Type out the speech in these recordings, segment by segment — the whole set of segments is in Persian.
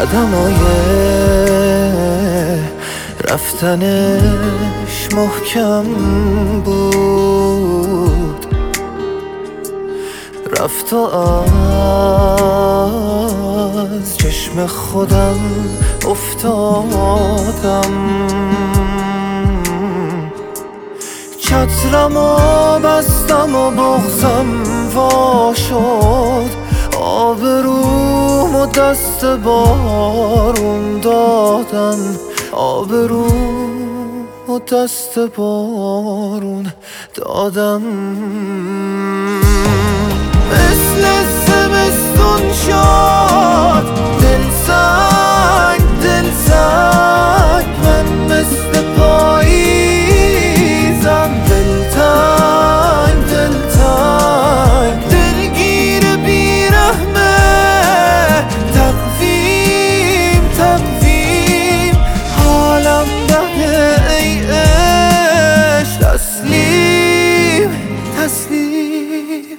قدمای رفتنش محکم بود، رفت و از چشم خودم افتادم. چترمو بستم و بغضم وا شد، آبرومو دست بارون دادم، آبرومو دست بارون دادم. مثل زمستون شد دلتنگ دلتنگ، من مثل پاییزم دلتنگ دلتنگ، دلگیر بیرحمه تقویم تقویم، حالم بده ای عشق تسلیم تسلیم.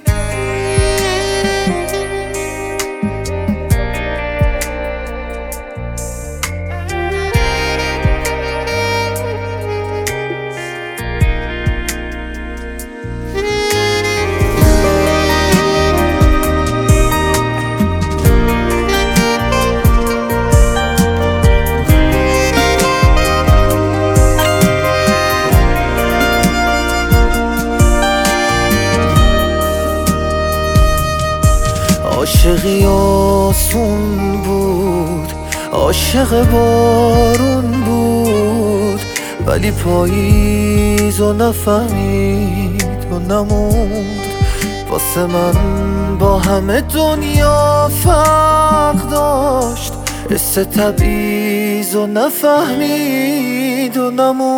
عاشقی آسون بود، عاشق بارون بود، ولی پاییز و نفهمید و نموند. واسه من با همه دنیا فرق داشت، حس تبعیض و نفهمید و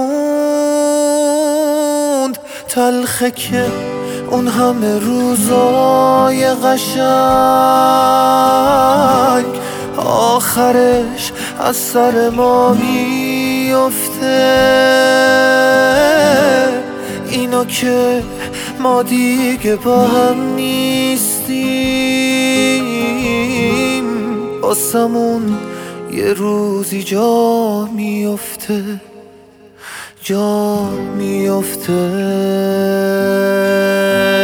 نموند. تلخه که اون همه روزای قشنگ آخرش از سر ما میفته. اینو که ما دیگه با هم نیستیم، واسمون یه روزی جا میفته جا میفته.